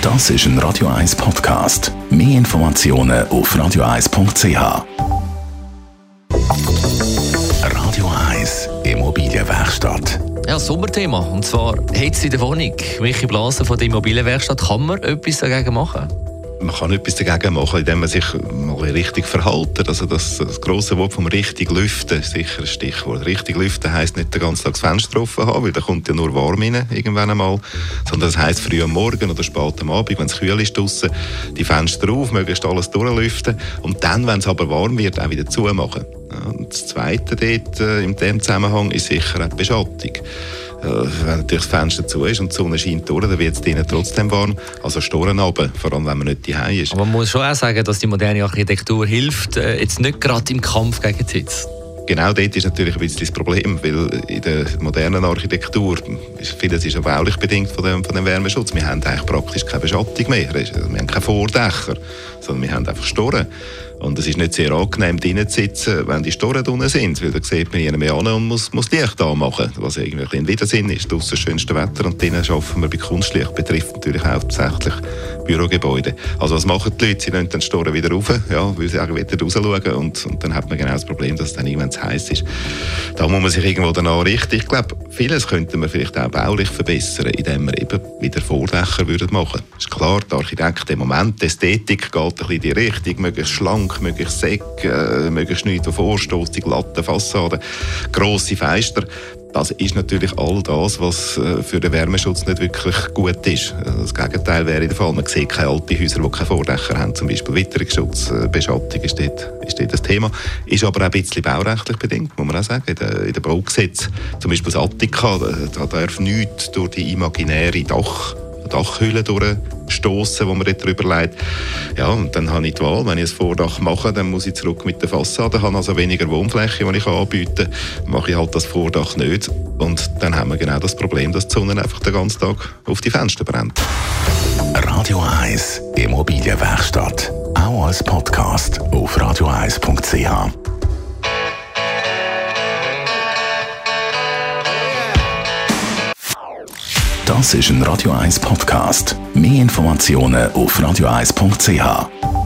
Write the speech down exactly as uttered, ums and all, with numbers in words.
Das ist ein Radio eins Podcast. Mehr Informationen auf radio eins punkt c h. Radio eins Immobilienwerkstatt. Ja, Sommerthema. Und zwar Hitze in der Wohnung. Michi Blaser von der Immobilienwerkstatt. Kann man etwas dagegen machen? Man kann etwas dagegen machen, indem man sich mal richtig verhält. Also das, das grosse Wort vom richtig lüften ist sicher ein Stichwort. Richtig lüften heisst nicht den ganzen Tag das Fenster offen haben, weil da kommt ja nur warm rein, irgendwann einmal. Sondern das heisst früh am Morgen oder spät am Abend, wenn es kühl ist draussen, die Fenster auf, möglichst alles durchlüften. Und dann, wenn es aber warm wird, auch wieder zumachen. Und das Zweite dort, äh, in diesem Zusammenhang ist sicher auch die Beschattung. Wenn natürlich das Fenster zu ist und die Sonne scheint durch, dann wird es drinnen trotzdem warm. Also Storen runter, vor allem wenn man nicht daheim ist. Aber man muss schon auch sagen, dass die moderne Architektur hilft, äh, jetzt nicht gerade im Kampf gegen die Hitze. Genau dort ist natürlich ein bisschen das Problem, weil in der modernen Architektur, vieles ist auch baulich bedingt von dem, von dem Wärmeschutz. Wir haben eigentlich praktisch keine Beschattung mehr. Wir haben keine Vordächer, sondern wir haben einfach Storen. Und es ist nicht sehr angenehm, drinnen zu sitzen, wenn die Storen drinnen sind, weil da sieht man jeden mehr an und muss, muss Licht anmachen, was irgendwie ein Widersinn ist. Draussen das schönste Wetter und drinnen arbeiten wir bei Kunstlicht, betrifft natürlich hauptsächlich Bürogebäude. Also was machen die Leute? Sie nehmen den Storen wieder rauf, ja, weil sie auch wieder raus schauen und, und dann hat man genau das Problem, dass es dann irgendwann zu heiß ist. Da muss man sich irgendwo danach richten. Ich glaube, vieles könnte man vielleicht auch baulich verbessern, indem wir eben wieder Vordächer würden machen. Ist klar, der Architekt im Moment, die Ästhetik geht ein bisschen in die Richtung, möglichst schlank, möglichst säck, äh, möglichst nichts vorstößt, die glatten Fassaden, grosse Fenster. Das ist natürlich all das, was äh, für den Wärmeschutz nicht wirklich gut ist. Das Gegenteil wäre der Fall. Man sieht keine alten Häuser, die keine Vordächer haben. Zum Beispiel Witterungsschutz, äh, Beschattung ist dort, ist dort das Thema. Ist aber auch ein bisschen baurechtlich bedingt, muss man auch sagen. In den, in den Baugesetzen, zum Beispiel das Attika, da darf nichts durch die imaginäre Dach Dachhülle durchstossen, wo man dort drüber legt. Ja, und dann habe ich die Wahl. Wenn ich ein Vordach mache, dann muss ich zurück mit der Fassade, habe also weniger Wohnfläche, die ich anbieten kann. Mache ich halt das Vordach nicht. Und dann haben wir genau das Problem, dass die Sonne einfach den ganzen Tag auf die Fenster brennt. Radio eins Immobilienwerkstatt. Auch als Podcast auf radio eins punkt c h. Das ist ein Radio eins Podcast. Mehr Informationen auf radio eins punkt c h.